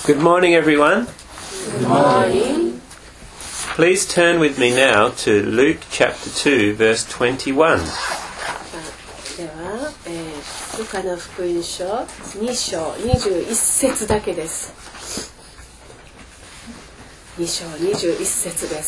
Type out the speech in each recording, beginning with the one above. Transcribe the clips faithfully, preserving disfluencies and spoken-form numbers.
Good morning, everyone. Good morning. Please turn with me now to Luke chapter two, verse twenty-one. では、えー、ルカの福音書に章にじゅういち節だけです。に章にじゅういち節です。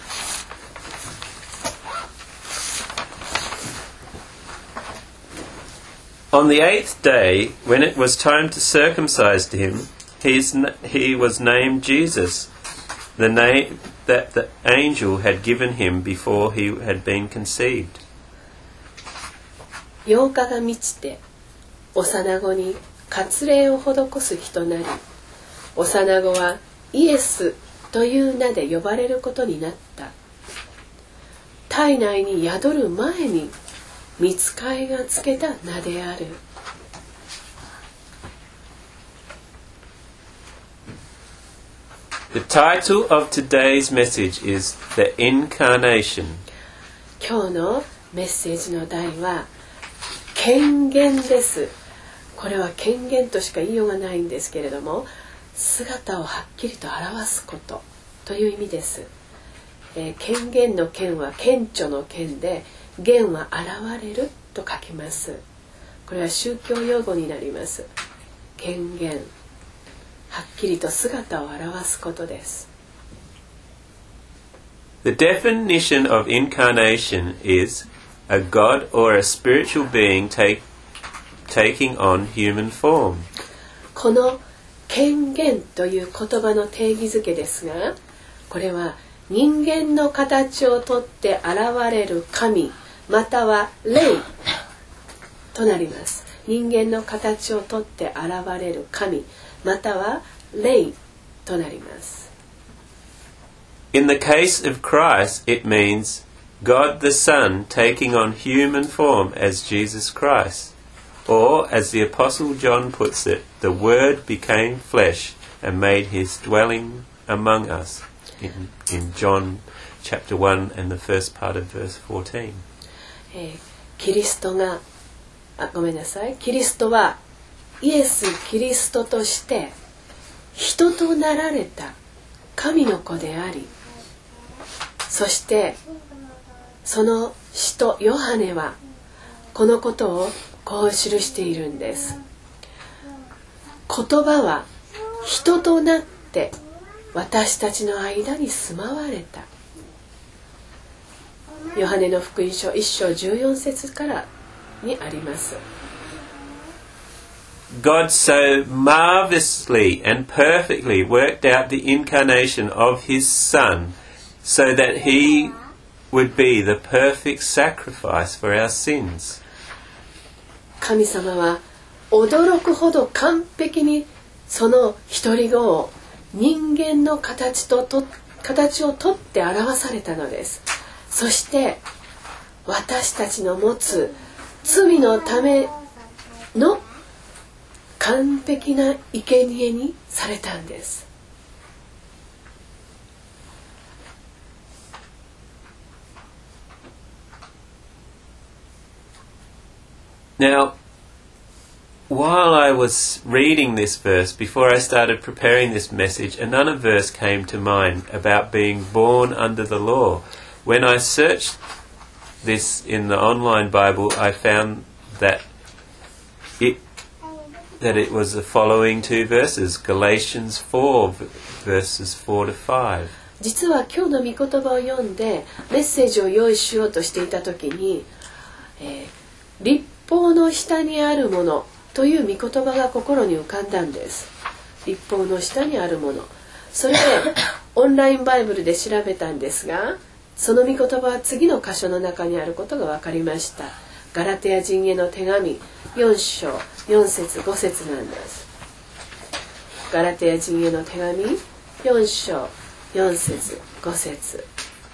On the eighth day, when it was time to circumcise him, his, he was named Jesus, the name that the angel had given him before he had been conceived. ようかが満ちて、幼子に割礼を施す日となり、幼子はイエスという名で呼ばれることになった。体内に宿る前に御使いがつけた名である。 The title of today's message is The Incarnation. 今日のメッセージの題は権限です。これは権限としか言いようがないんですけれども、姿をはっきりと表すことという意味です。えー、権限の権は顕著の権で、限は現れると書きます。これは宗教用語になります。権限、はっきりと姿を表すことです。 The definition of incarnation is a God or a spiritual being take, taking on human form. この権限という言葉の定義づけですが、これは人間の形をとって現れる神または霊となります。人間の形をとって現れる神または霊となります。 In the case of Christ, it means God the Son taking on human form as Jesus Christ. Or, as the Apostle John puts it, the Word became flesh and made his dwelling among us. In, in John chapter one and the first part of verse fourteen. えー、キリストがあごめんなさいキリストはイエス・キリストとして人となられた神の子であり、そしてその使徒ヨハネはこのことをこう記しているんです。言葉は人となって私たちの間に住まわれた。ヨハネの福音書いっ章じゅうよん節からにあります。 God so marvelously and perfectly worked out the incarnation of his Son so that he would be the perfect sacrifice for our sins. 神様は驚くほど完璧にその一人子を人間の形とと形をとって表されたのです。そして私たちの持つ罪のための完璧な生贄にされたんです。 Now, while I was reading this verse, before I started preparing this message, another verse came to mind about being born under the law. When I searched this in the online Bible, I found that it that it was the following two verses, Galatians four, verses four to five. 実は今日の御言葉を読んでメッセージを用意しようとしていたときに、えー、律法の下にあるものという御言葉が心に浮かんだんです。律法の下にあるもの。それでオンラインバイブルで調べたんですが、その御言葉は次の箇所の中にあることが分かりました。ガラテヤ人への手紙よん章よん節ご節なんです。ガラテヤ人への手紙よん章よん節ご節。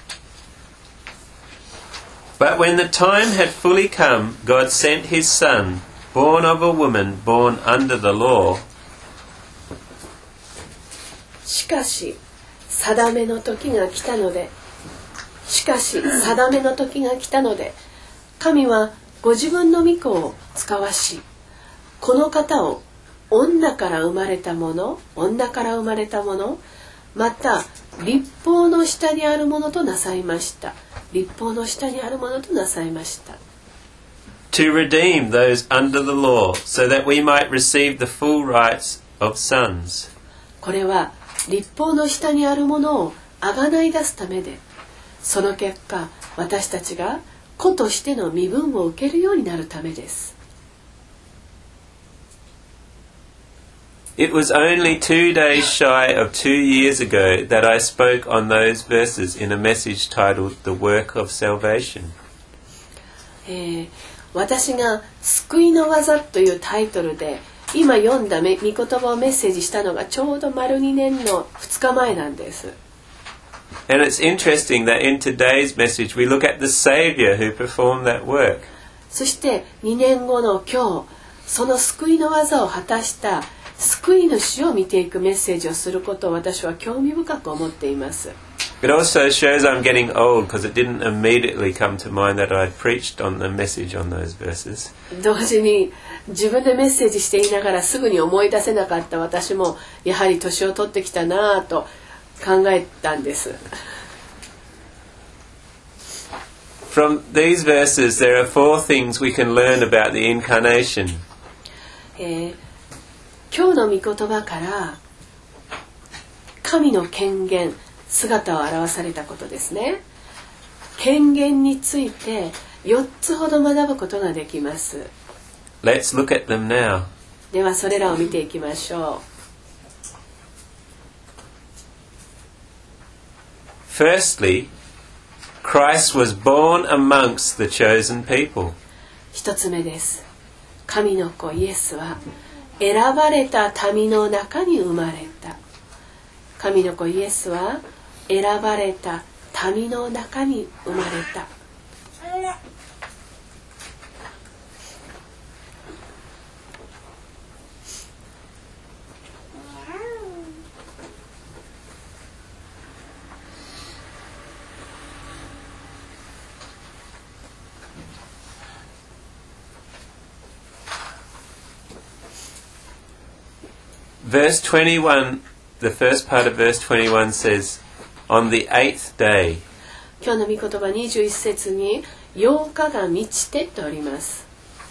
But when the time had fully come, God sent his Son, born of a woman, born under the law. しかし定めの時が来たのでしかし定めの時が来たので神はご自分の御子を使わし、この方を女から生まれたもの、女から生まれたもの、また律法の下にあるものとなさいました。律法の下にあるものとなさいました。 To redeem those under the law, so that we might receive the full rights of sons. これは律法の下にあるものをあがない出すためで、その結果私たちが子としての身分を受けるようになるためです。 It was only two days shy of two years ago that I spoke on those verses in a message titled The Work of Salvation. えー、私が救いの技というタイトルで今読んだ御言葉をメッセージしたのがちょうど丸にねんのふつかまえなんです。 And it's interesting that in today's message we look at the Saviour who performed that work. そしてにねんごの今日、その救いの技を果たした救い主を見ていくメッセージをすることを私は興味深く思っています。 It also shows I'm getting old because it didn't immediately come to mind that I'd preached on the message on those verses. 同時に自分でメッセージしていながらすぐに思い出せなかった私もやはり年を取ってきたなぁと考えたんです。 From these verses there are four things we can learn about the incarnation. えー、今日の御言葉から神の権限、姿を表されたことですね。権限についてよっつほど学ぶことができます。 Let's look at them now. ではそれらを見ていきましょう。 Firstly, Christ was born amongst the chosen people. 一つ目です。神の子イエスは選ばれた民の中に生まれた。神の子イエスは選ばれた民の中に生まれた。 Verse twenty-one, the first part of verse twenty-one says, on the eighth day. 今日の御言葉にじゅういち節にようかが満ちてとあります。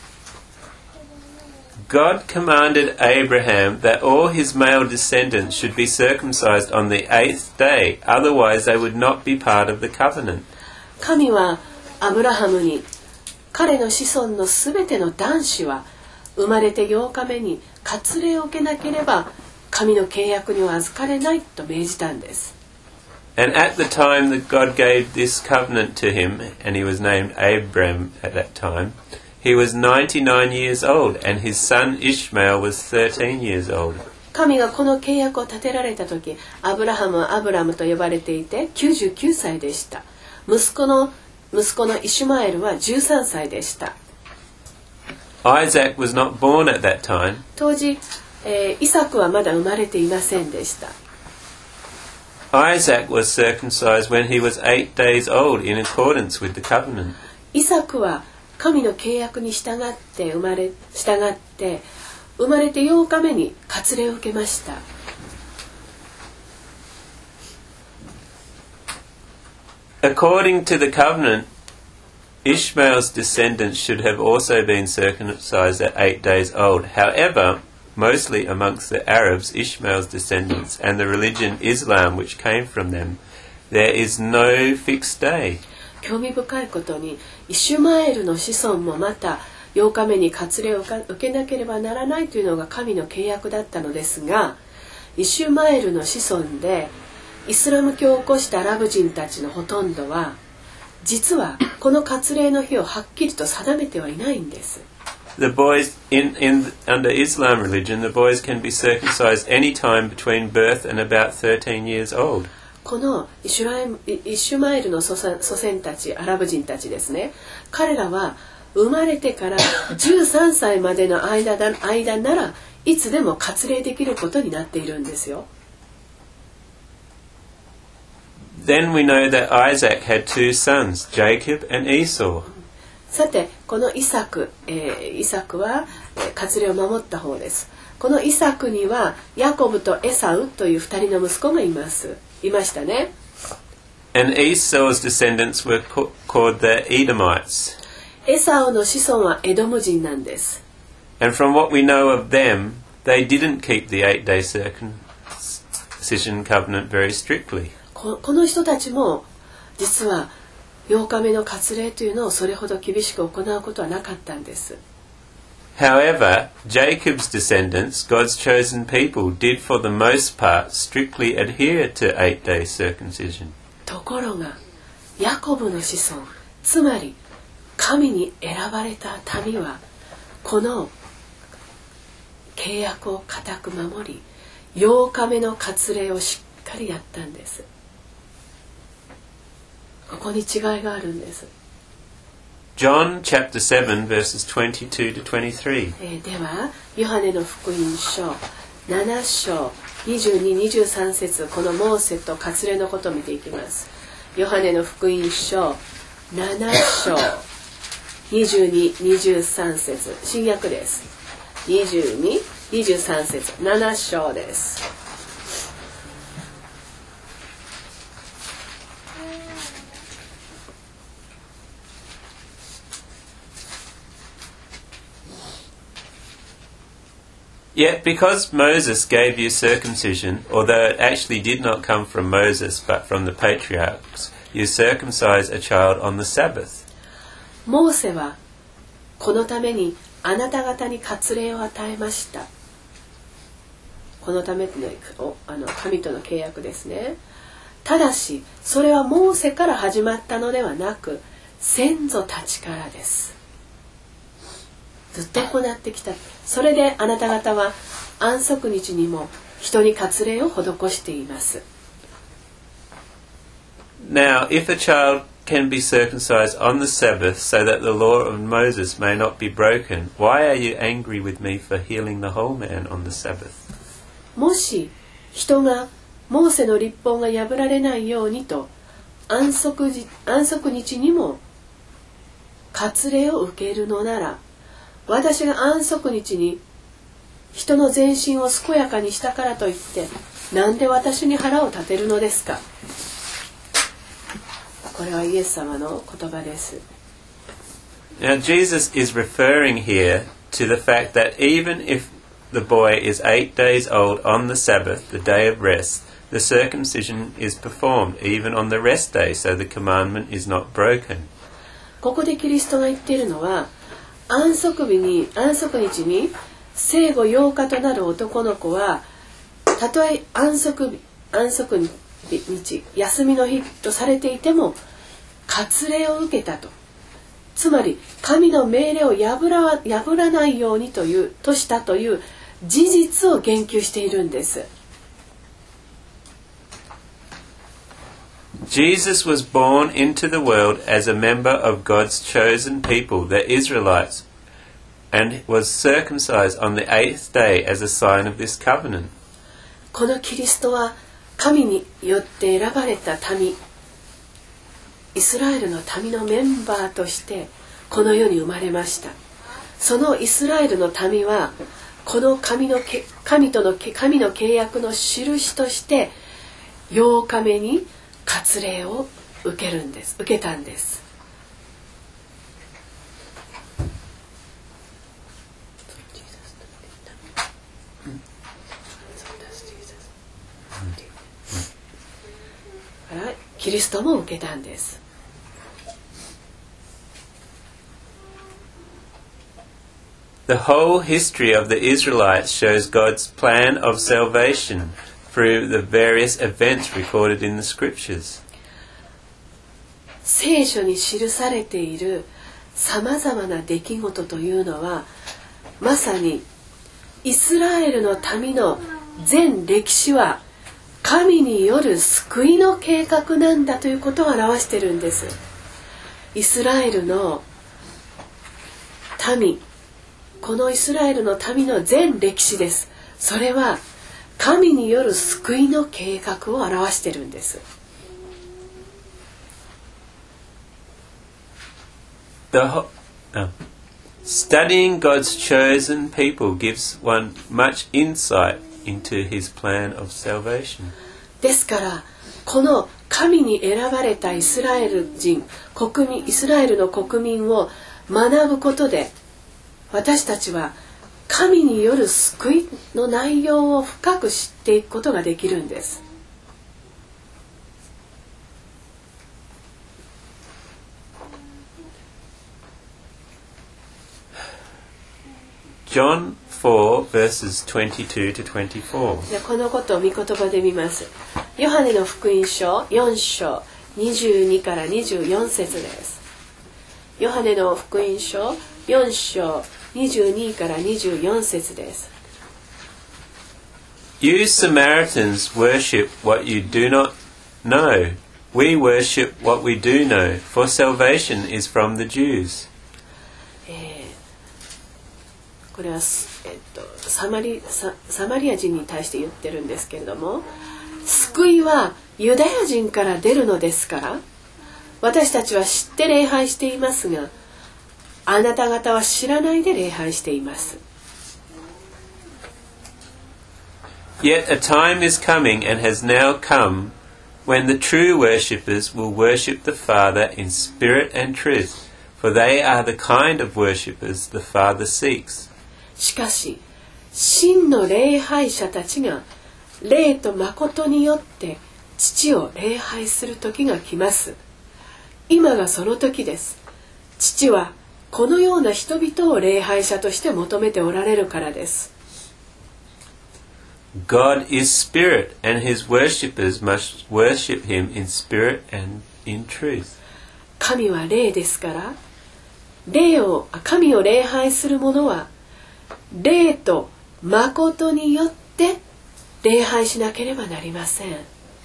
God commanded Abraham that all his male descendants should be circumcised on the eighth day, otherwise they would not be part of the covenant. 神はアブラハムに彼の子孫のすべての男子は生まれてようかめに割礼を受けなければ神の契約には預かれないと命じたんです。 And at the time that God gave this covenant to him, and he was named Abram at that time, he was ninety-nine years old, and his son Ishmael was thirteen years old. 神がこの契約を立てられた時、アブラハムはアブラムと呼ばれていてきゅうじゅうきゅうさいでした。息子の息子のイシュマエルはじゅうさんさいでした。 Isaac was not born at that time. 当時、えー、イサクはまだ生まれていませんでした。 Isaac was circumcised when he was eight days old in accordance with the covenant. イサクは神の契約に従って生まれ従って生まれてようかめに割礼を受けました。 According to the covenant, Ishmael's descendants should have also been circumcised at eight days old. However, mostly amongst the Arabs, Ishmael's descendants, and the religion Islam which came from them, there is no fixed day. 興味深いことに、イシュマエルの子孫もまたようかめに割礼を受けなければならないというのが神の契約だったのですが、イシュマエルの子孫でイスラム教を起こしたアラブ人たちのほとんどは、実はこの割礼の日をはっきりと定めてはいないんです。 The boys in, in under Islam religion, the boys can be circumcised any time between birth and about thirteen years old. このイシュラエムイシュマエルの祖先、祖先たち、アラブ人たちですね。彼らは生まれてからじゅうさんさいまでの間だ、間ならいつでも割礼できることになっているんですよ。 Then we know that Isaac had two sons, Jacob and Esau. さてこのイサク、えー、イサクは、えー、割礼を守った方です。 このイサクにはヤコブとエサウという二人の息子がいますいましたね。 And Esau's descendants were co- called the Edomites. エサウの子孫はエドム人なんです。 And from what we know of them, they didn't keep the eight-day circumcision covenant very strictly. こ, この人たちも実はようかめの割礼というのをそれほど厳しく行うことはなかったんです。 However, Jacob's descendants, God's chosen people, did for the most part strictly adhere to eight-day circumcision. ところがヤコブの子孫、つまり神に選ばれた民はこの契約を固く守り、ようかめの割礼をしっかりやったんです。ここに違いがあるんです。 John chapter seven verses twenty-two to twenty-three. えー、ではヨハネの福音書なな章にじゅうに、にじゅうさん節、このモーセと割礼のことを見ていきます。ヨハネの福音書なな章にじゅうに、にじゅうさん節、新約です。にじゅうに、にじゅうさん節、なな章です。 Yet because Moses gave you circumcision, although it actually did not come from Moses but from the patriarchs, you circumcise a child on the Sabbath. モーセはこのためにあなた方に割礼を与えました。このためのあの神との契約ですね。ただしそれはモーセから始まったのではなく、先祖たちからです。ずっと行ってきた。それであなた方は安息日にも人に割礼を施しています。 Now, if a child can be circumcised on the Sabbath so that the law of Moses may not be broken, why are you angry with me for healing the whole man on the Sabbath? もし人がモーセの律法が破られないようにと安息日、安息日にも割礼を受けるのなら、私が安息日に人の全身を健やかにしたからといってなんで私に腹を立てるのですか。これはイエス様の言葉です。 Now Jesus is referring here to the fact that even if the boy is eight days old on the Sabbath, the day of rest, the circumcision is performed even on the rest day, so the commandment is not broken. ここでキリストが言っているのは、安息日に安息日に生後ようかとなる男の子は、たとえ安息日安息日休みの日とされていても割礼を受けたと、つまり神の命令を破ら破らないようにというとしたという事実を言及しているんです。 Jesus was born into the world as a member of God's chosen people, the Israelites, and was circumcised on the eighth day as a sign of this covenant. このキリストは神によって選ばれた民、イスラエルの民のメンバーとしてこの世に生まれました。そのイスラエルの民はこの神の神との神の契約の印としてようかめに割礼を受けるんです。受けたんです。からキリストも受けたんです。 The whole history of the Israelites shows God's plan of salvation through the various events recorded in the scriptures. 聖書に記されているさまざまな出来事というのは、まさにイスラエルの民の全歴史は神による救いの計画なんだということを表しているんです。イスラエルの民、このイスラエルの民の全歴史です。それは神による救いの計画を表しているんです。 The ho- oh. Studying God's chosen people gives one much insight into his plan of salvation. ですからこの神に選ばれたイスラエル人国民イスラエルの国民を学ぶことで私たちは神による救いの内容を深く知っていくことができるんです。 John four verses twenty-two to twenty-four. じゃあこのことを御言葉で見ます。ヨハネの福音書よん章にじゅうにからにじゅうよん節です。ヨハネの福音書よん章にじゅうにからにじゅうよん節です。 You Samaritans worship what you do not know. We worship what we do know, for salvation is from the Jews. えーこれは、えっと、サマリ、サ、サマリア人に対して言ってるんですけれども、救いはユダヤ人から出るのですから私たちは知って礼拝していますがあなた方は知らないで礼拝しています。 Yet a time is coming and has now come when the true worshippers will worship the Father in spirit and truth, for they are the kind of worshippers the Father seeks. しかし真の礼拝者たちが霊と誠によって父を礼拝する時が来ます。今がその時です。父はこのような人々を礼拝者として求めておられるからです。 God is spirit, and his worshippers must worship him in spirit and in truth. 神は霊ですから霊を神を礼拝する者は霊と誠によって礼拝しなければなりません。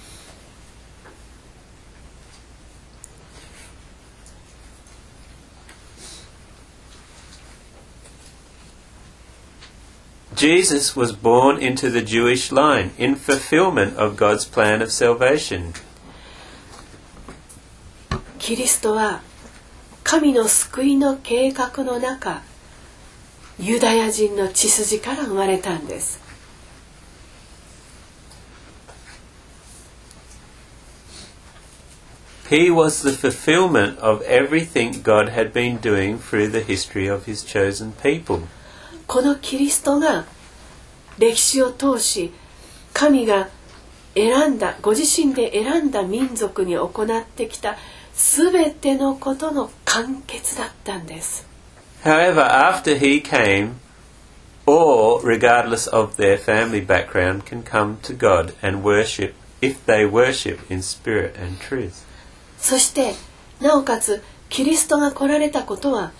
Jesus was born into the Jewish line in fulfillment of God's plan of salvation. キリストは神の救いの計画の中ユダヤ人の血筋から生まれたんです。 He was the fulfillment of everything God had been doing through the history of his chosen people. このキリストが歴史を通し神が選んだご自身で選んだ民族に行ってきたすべてのことの完結だったんです。 However, after he came, all, regardless of their family background, can come to God and worship if they worship in spirit and truth. そしてなおかつキリストが来られたことは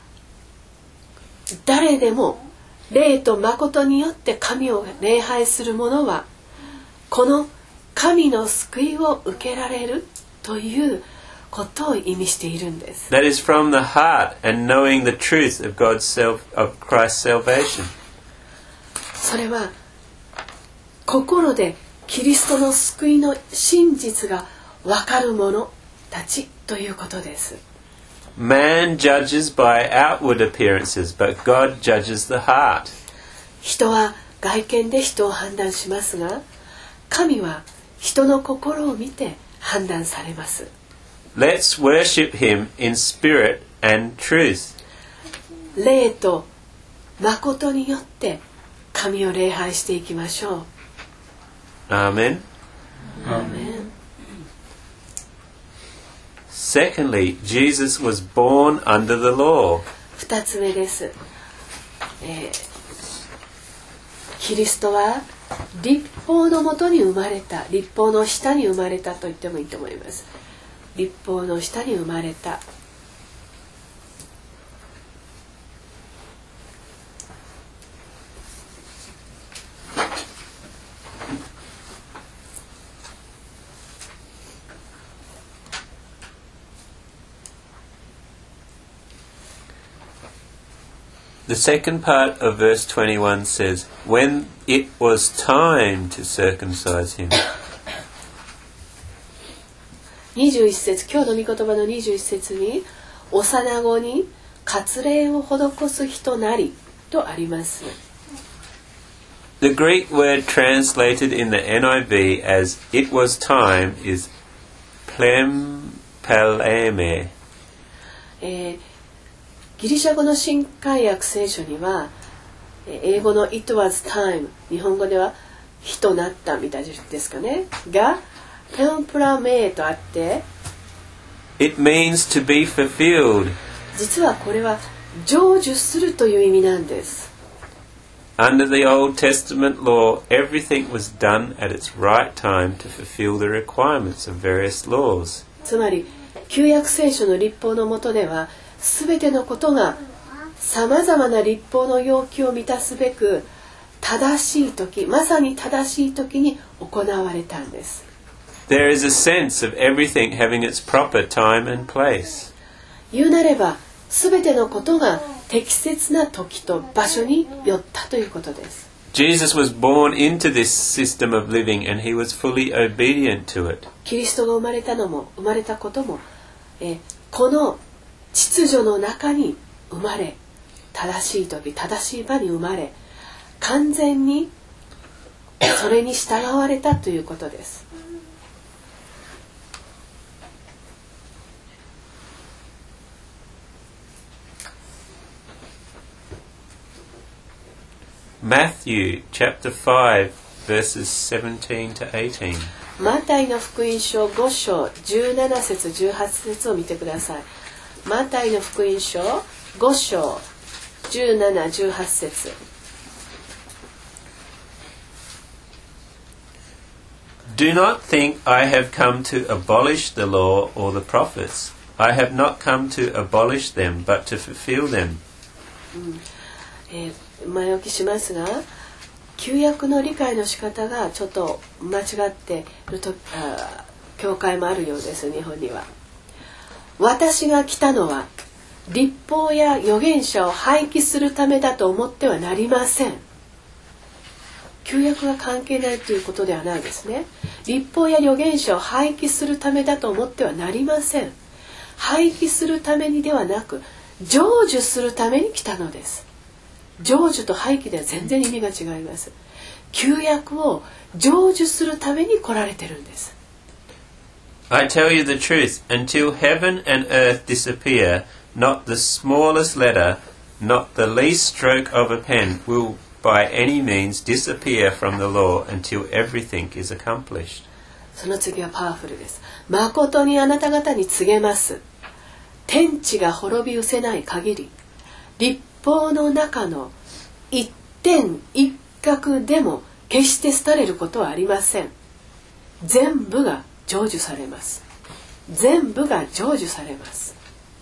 誰でも霊と誠によって神を礼拝する者はこの神の救いを受けられるということを意味しているんです。 That is from the heart and knowing the truth of God's self, of Christ's salvation. それは心でキリストの救いの真実が分かる者たちということです。 Man judges by outward appearances, but God judges the heart. 人は外見で人を判断しますが神は人の心を見て判断されます。 Let's worship him in spirit and truth. 霊と誠によって神を礼拝していきましょう。 Amen. Amen. Secondly, Jesus was born under the law. 二つ目です、えー、キリストは律法のもとに生まれた律法の下に生まれたと言ってもいいと思います。律法の下に生まれた。 The second part of verse twenty-one says, when it was time to circumcise him. にじゅういち節、今日の御言葉のにじゅういち節に幼子に割礼を施す人なりとあります。 The Greek word translated in the N I V as it was time is plempaleme. えー、ギリシャ語の新海訳聖書には英語の It was time 日本語では日となったみたいですかねがペンプラメーとあって It means to be fulfilled. 実はこれは成就するという意味なんです。 Under the Old Testament law, everything was done at its right time to fulfill the requirements of various laws. つまり旧約聖書の律法の下ではすべてのことがさまざまな律法の要求を満たすべく正しい時、まさに正しい時に行われたんです。 There is a sense of everything having its proper time and place. 言うなれば、すべてのことが適切な時と場所によったということです。 Jesus was born into this system of living and he was fully obedient to it. キリストが生まれたのも生まれたことも、えこの秩序の中に生まれ、正しい時、正しい場に生まれ、完全にそれに従われたということです。 Matthew chapter five verses seventeen to eighteen. マタイの福音書ご章じゅうなな節じゅうはち節を見てください。マタイの福音書ご章じゅうなな、じゅうはち節。 Do not think I have come to abolish the law or the prophets. I have not come to abolish them, but to fulfill them. うんえー前置きしますが、旧約の理解の仕方がちょっと間違っているとあ教会もあるようです。日本には私が来たのは律法や預言者を廃棄するためだと思ってはなりません。旧約が関係ないということではないですね。律法や預言者を廃棄するためだと思ってはなりません。廃棄するためにではなく成就するために来たのです。成就と廃棄では全然意味が違います。旧約を成就するために来られてるんです。 I tell you the truth, until heaven and earth disappear, not the smallest letter, not the least stroke of a pen will by any means disappear from the law until everything is accomplished. その次はパワフルです。誠にあなた方に告げます。天地が滅び失せない限り、律法の中の一点一角でも決して廃れることはありません。全部が成就されます。全部が成就されます。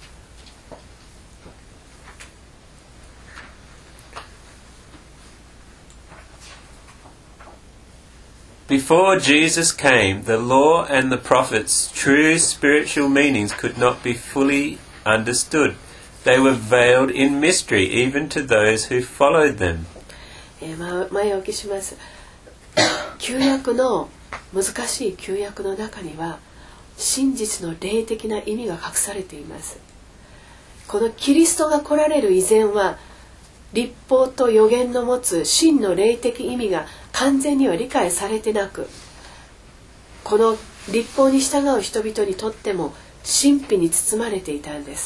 Before Jesus came, the law and the prophets' true spiritual meanings could not be fully understood. They were veiled in mystery, even to those who followed them. えー、前置きします。旧約の難しい旧約の中には真実の霊的な意味が隠されています。このキリストが来られる以前は律法と預言の持つ真の霊的意味が完全には理解されてなく、この律法に従う人々にとっても神秘に包まれていたんです。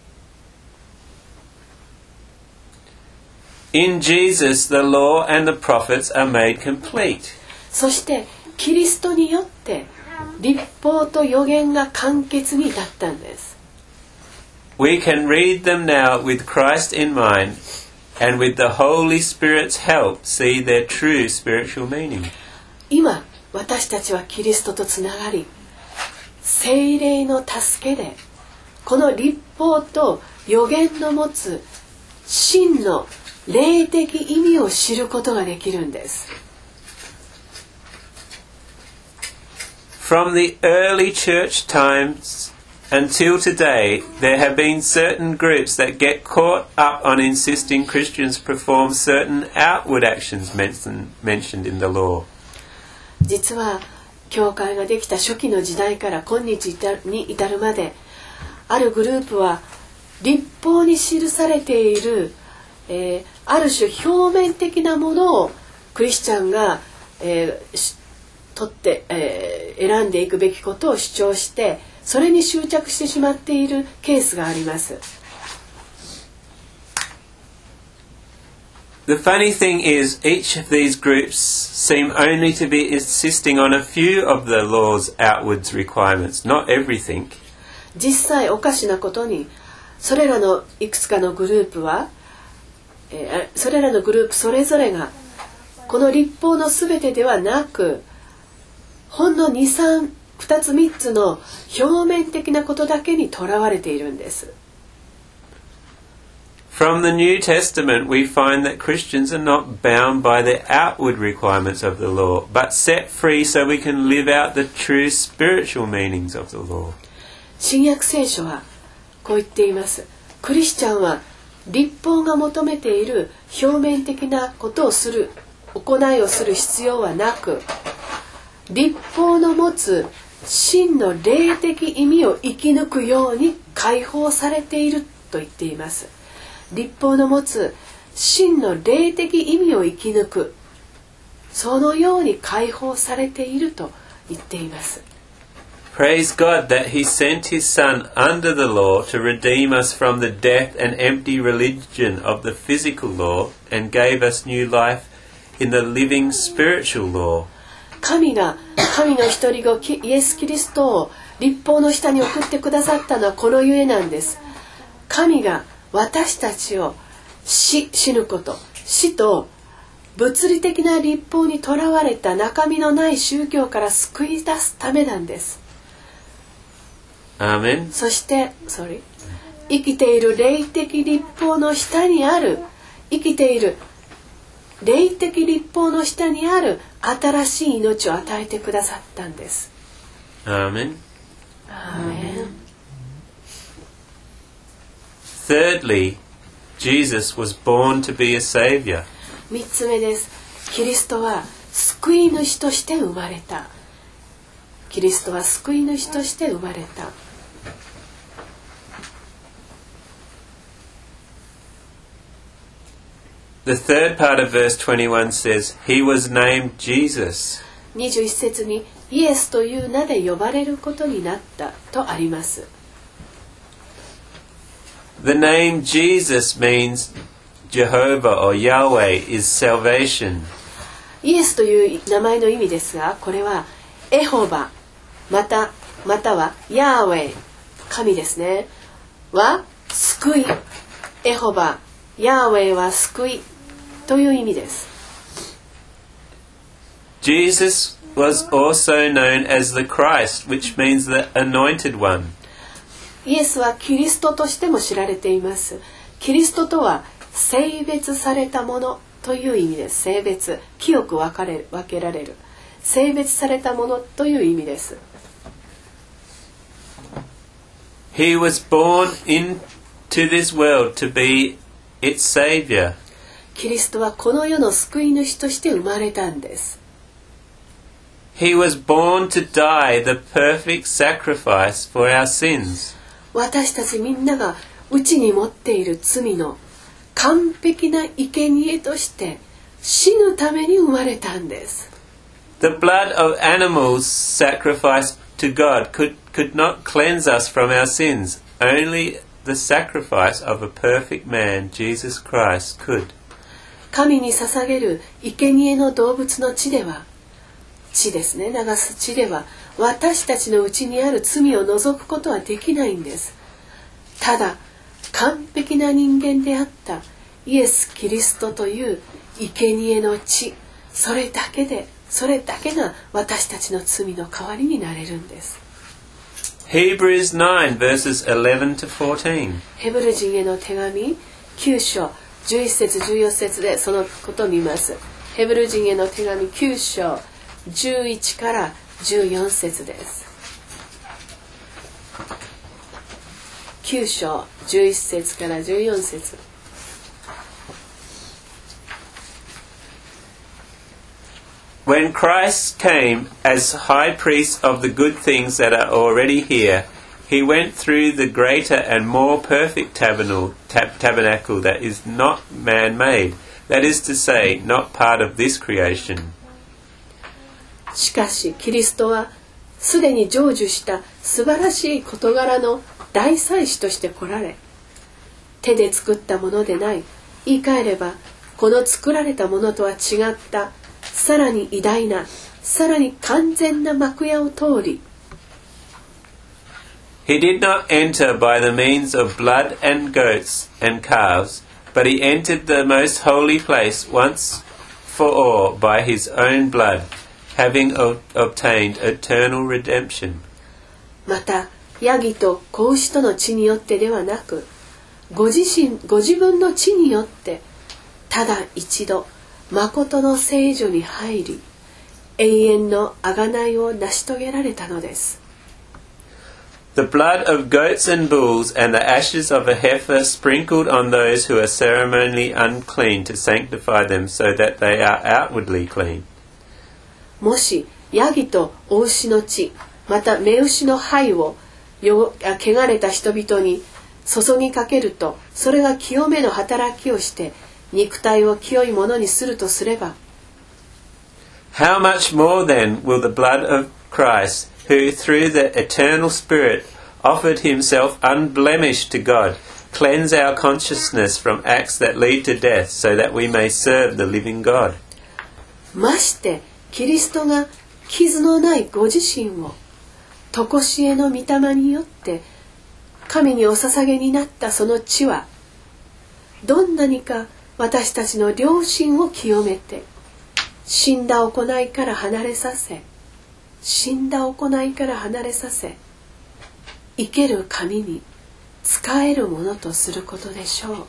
In Jesus, the law and the prophets are made complete. そしてキリストによって律法と預言が完結に至ったんです。 We can read them now with Christ in mind and with the Holy Spirit's help see their true spiritual meaning. 今私たちはキリストとつながり、聖霊の助けでこの律法と預言の持つ真の霊的意味を知ることができるんです。 From the early church times until today, there have been certain groups that get caught up on insisting Christians perform certain outward actions mention, mentioned in the law. 実は教会ができた初期の時代から今日に至るまで、あるグループは律法に記されている、えー、ある種表面的なものをクリスチャンが、えー、取って、えー、選んでいくべきことを主張してそれに執着してしまっているケースがあります。 The funny thing is, each of these groups seem only to be insisting on a few of the law's outwards requirements, not everything. 実際おかしなことに、それらのいくつかのグループは、えー、それらのグループそれぞれがこの律法のすべてではなく、ほんのに、さん、ふたつみっつの表面的なことだけにとらわれているんです。 From the New Testament, we find that Christians are not bound by the outward requirements of the law, but set free so we can live out the true spiritual meanings of the law. 新約聖書はこう言っています。クリスチャンは律法が求めている表面的なことをする、行いをする必要はなく、律法の持つ真の霊的意味を生き抜くように解放されていると言っています。律法の持つ真の霊的意味を生き抜く、そのように解放されていると言っています。 Praise God that He sent His Son under the law to redeem us from the death and empty religion of the physical law and gave us new life in the living spiritual law. 神が神の一人子イエス・キリストを律法の下に送ってくださったのはこのゆえなんです。神が私たちを 死, 死ぬこと死と物理的な律法にとらわれた中身のない宗教から救い出すためなんです。 アーメン。 そして、sorry、生きている霊的律法の下にある生きている霊的律法の下にある新しい命を与えてくださったんです。 アーメン。 アーメン。 Thirdly, Jesus was born to be a savior. 三つ目です。キリストは救い主として生まれた。キリストは救い主として生まれた。 The third part of verse twenty-one says, He was named Jesus. にじゅういち節にイエスという名で呼ばれることになったとあります。 The name Jesus means Jehovah or Yahweh is salvation. イエスという名前の意味ですが、これはエホバまたまたはヤーウェイ神ですねは救い、エホバヤーウェイは救いという意味です。 Jesus was also known as the Christ, which means the anointed one. イエスはキリストとしても知られています。キリストとは聖別されたものという意味です。聖別、清く分かれる、分けられる。聖別されたものという意味です。 He was born into this world to be its savior. キリストはこの世の救い主として生まれたんです。 He was born to die the perfect sacrifice for our sins. 私たちみんなが内に持っている罪の完璧な生贄として死ぬために生まれたんです。 The blood of animals sacrificed to God could, could not cleanse us from our sins. Only the sacrifice of a perfect man, Jesus Christ, could. 神に捧げる生贄の動物の血では、血ですね、流す血では私たちのうちにある罪を除くことはできないんです。ただ完璧な人間であったイエス・キリストという生贄の血、それだけでそれだけが私たちの罪の代わりになれるんです。 Hebrews nine verses eleven to fourteen. ヘブル人への手紙きゅう章じゅういち節じゅうよん節でそのことを見ます。ヘブル人への手紙きゅう章じゅういちからじゅうよん節です。きゅう章じゅういち節からじゅうよん節。 When Christ came as high priest of the good things that are already here, He went through the greater and more perfect tabernacle, tab- tabernacle that is not man-made, that is to say, not part of this creation. しかしキリストはすでに成就した素晴らしい事柄の大祭司として来られ、手で作ったものでない、言い換えればこの作られたものとは違ったさらに偉大な、さらに完全な幕屋を通り、 He did not enter by the means of blood and goats and calves, but he entered the most holy place once for all by his own blood, having o- obtained eternal redemption. またヤギと子牛との血によってではなく、ご自身ご自分の血によってただ一度誠の聖所に入り、永遠の贖いを成し遂げられたのです。 The blood of goats and bulls and the ashes of a heifer sprinkled on those who are ceremonially unclean to sanctify them so that they are outwardly clean. もしヤギとお牛の血、また雌牛の灰をよ汚れた人々に注ぎかけると、それが清めの働きをして肉体を清いものにするとすれば、 How much more then will the blood of Christ, who through the eternal Spirit offered himself unblemished to God, cleanse our consciousness from acts that lead to death, so that we may serve the living God. ましてキリストが傷のないご自身を常しえの御霊によって神にお捧げになったその血は、どんなにか私たちの良心を清めて、死んだ行いから離れさせ、死んだ行いから離れさせ、生ける神に仕えるものとすることでしょう。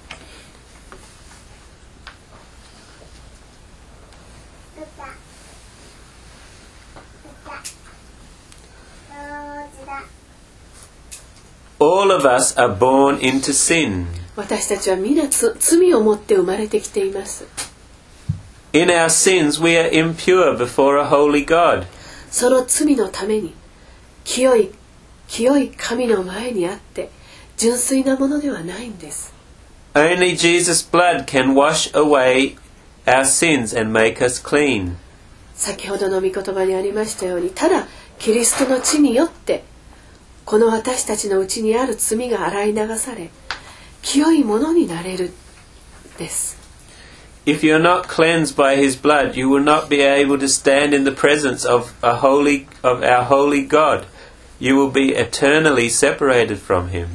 All of us are born into sin. 私たちは皆つ罪を持って生まれてきています。 In our sins we are impure before a holy God. その罪のために清い清い神の前にあって純粋なものではないんです。 Only Jesus' blood can wash away our sins and make us clean. 先ほどの御言葉にありましたように、ただキリストの血によってこの私たちのうちにある罪が洗い流され、清いものになれるです。 If you're not cleansed by his blood, you will not be able to stand in the presence of a holy of our holy God. You will be eternally separated from him.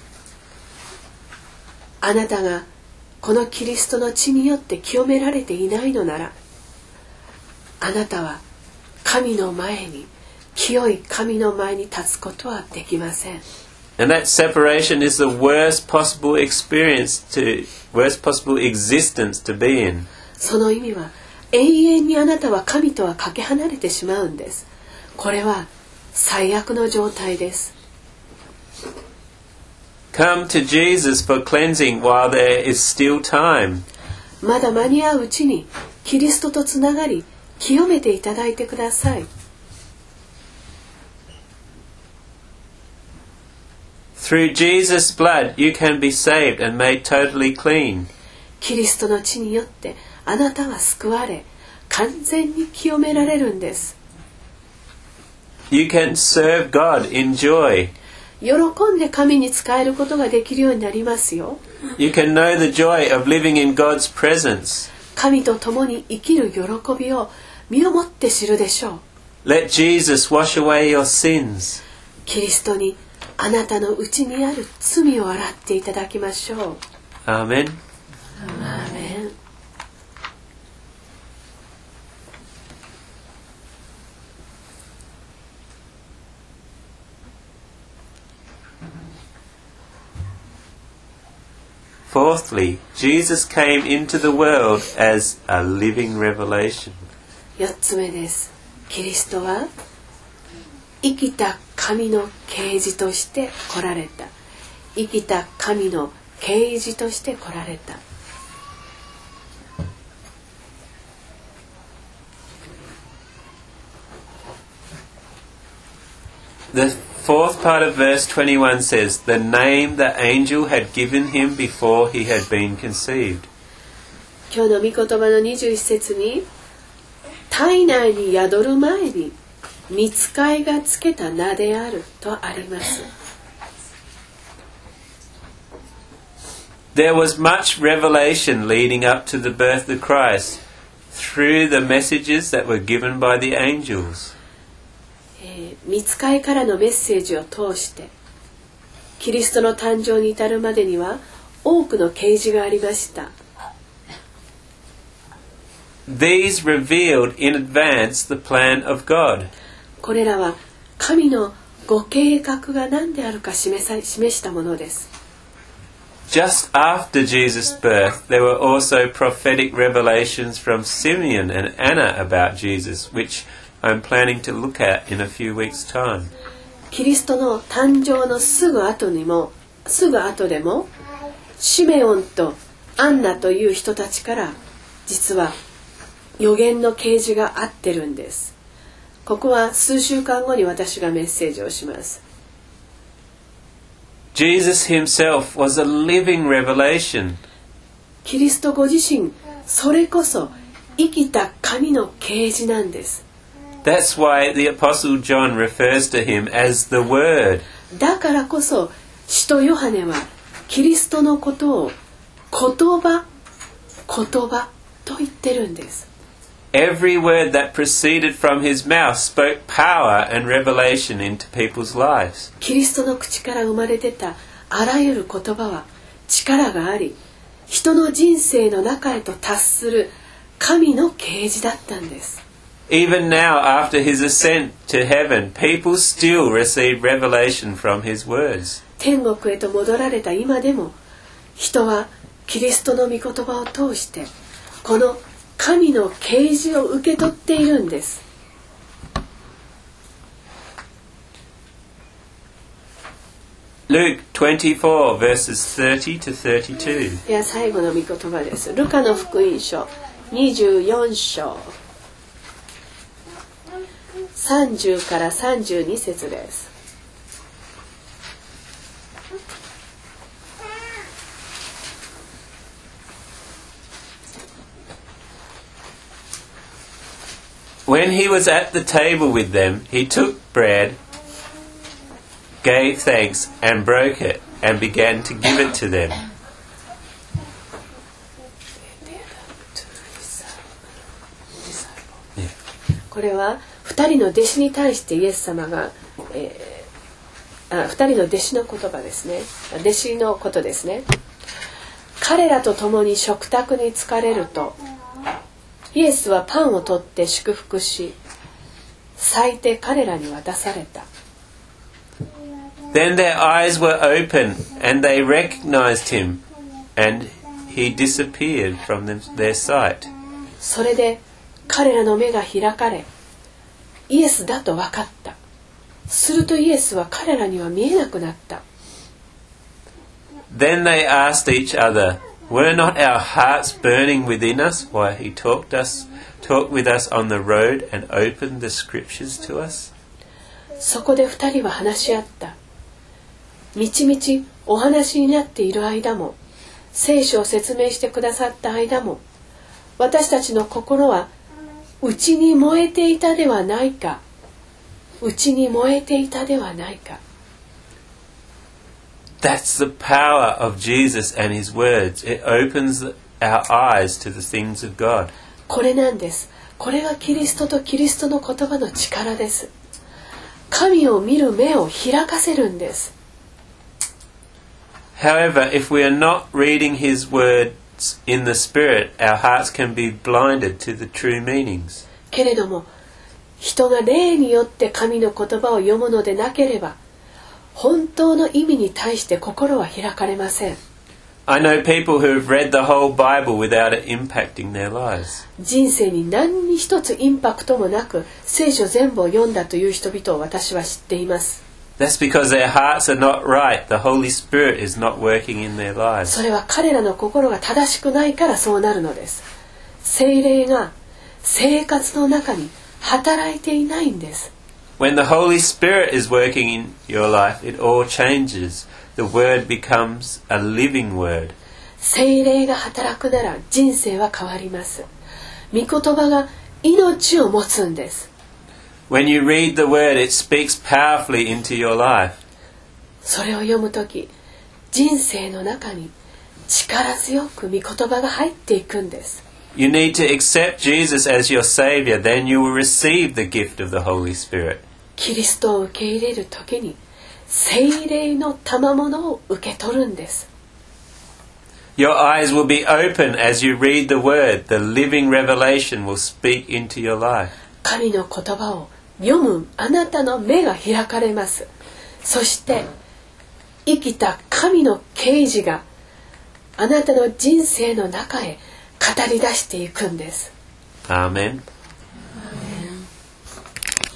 あなたがこのキリストの血によって清められていないのなら、あなたは神の前に、清い神の前に立つことはできません。 And that separation is the worst possible experience to worst possible existence to be in. その意味は、永遠にあなたは神とはかけ離れてしまうんです。これは最悪の状態です。 Come to Jesus for cleansing while there is still time. まだ間に合ううちにキリストとつながり、清めていただいてください。 Through Jesus' blood, you can be saved and made totally clean. キリストの血によってあなたは救われ、完全に清められるんです。 You can serve God in joy. 喜んで神に仕えることができるようになりますよ。 You can know the joy of living in God's presence. 神と共に生きる喜びを身をもって知るでしょう。 Let Jesus wash away your sins. キリストにあなたのうちにある罪を洗っていただきましょう。 Amen. アーメン。 Fourthly, Jesus came into the world as a living revelation. 四つ目です。キリストは生きた神の啓示として来られた。生きた神の啓示として来られた。 The fourth part of verse twenty-one says, the name the angel had given him before he had been conceived. 今日の御言葉のにじゅういち節に、体内に宿る前に御使いがつけた名であるとあります。 There was much revelation leading up to the birth of Christ through the messages that were given by the angels. えー、御使いからのメッセージを通してキリストの誕生に至るまでには多くの啓示がありました。 These revealed in advance the plan of God. これらは神のご計画が何であるか示さ、示したものです。 Just after Jesus' birth, there were also prophetic revelations from Simeon and Anna about Jesus, which I'm planning to look at in a few weeks' time. キリストの誕生のすぐ後にも、すぐ後でも、シメオンとアンナという人たちから実は予言の啓示があってるんです。ここは数週間後に私がメッセージをします。 Jesus himself was a living revelation. キリストご自身、それこそ生きた神の啓示なんです。 That's why the Apostle John refers to him as the Word. だからこそ使徒ヨハネはキリストのことを言葉、言葉と言ってるんです。 Every word that proceeded from his mouth spoke power and revelation into people's lives. キリストの口から生まれ出たあらゆる言葉は力があり、人の人生の中へと達する神の啓示だったんです。 Even now, after his ascent to heaven, people still receive revelation from his words. 天国へと戻られた今でも、人はキリストの御言葉を通してこの神の啓示を受け取っているんです。 Luke twenty-four verses thirty to thirty-two. では最後の御言葉です。ルカの福音書にじゅうよん章さんじゅうからさんじゅうに節です。 When he was at the table with them, he took bread, gave thanks, and broke it, and began to give it to them. これは二人の弟子に対してイエス様が、えー、あ二人の弟子の言葉ですね。弟子のことですね。彼らと共に食卓に疲れると、イエスはパンを取って祝福し、裂いて彼らに渡された。 Then their eyes were open, and they recognized him, and he disappeared from them, their sight. それで彼らの目が開かれ、イエスだと分かった。するとイエスは彼らには見えなくなった。 Then they asked each other,Were not our hearts burning within us while he talked us, talked with us on the road and opened the scriptures to us? そこで二人は話し合った。みちみちお話になっている間も、聖書を説明してくださった間も、私たちの心は内に燃えていたではないか。内に燃えていたではないか。 That's the power of Jesus and his words. It opens our eyes to the things of God. これなんです。これがキリストとキリストの言葉の力です。神を見る目を開かせるんです。 However, if we are not reading his words in the Spirit, our hearts can be blinded to the true meanings. けれども、人が霊によって神の言葉を読むのでなければ、本当の意味に対して心は開かれません。 I know people who have read the whole Bible without it impacting their lives. 人生に何に一つインパクトもなく聖書全部を読んだという人々を私は知っています。 That's because their hearts are not right. The Holy Spirit is not working in their lives. それは彼らの心が正しくないからそうなるのです。聖霊が生活の中に働いていないんです。 When the Holy Spirit is working in your life, it all changes. The word becomes a living word. 聖霊が働くなら人生は変わります。御言葉が命を持つんです。 When you read the word, it speaks powerfully into your life. それを読むとき、人生の中に力強く御言葉が入っていくんです。 You need to accept Jesus as your Savior, then you will receive the gift of the Holy Spirit. キリストを受け入れるときに聖霊の賜物を受け取るんです。 Your eyes will be open as you read the word. The living revelation will speak into your life. 神の言葉を読むあなたの目が開かれます。そして生きた神の啓示があなたの人生の中へ語り出していくんです。 Amen.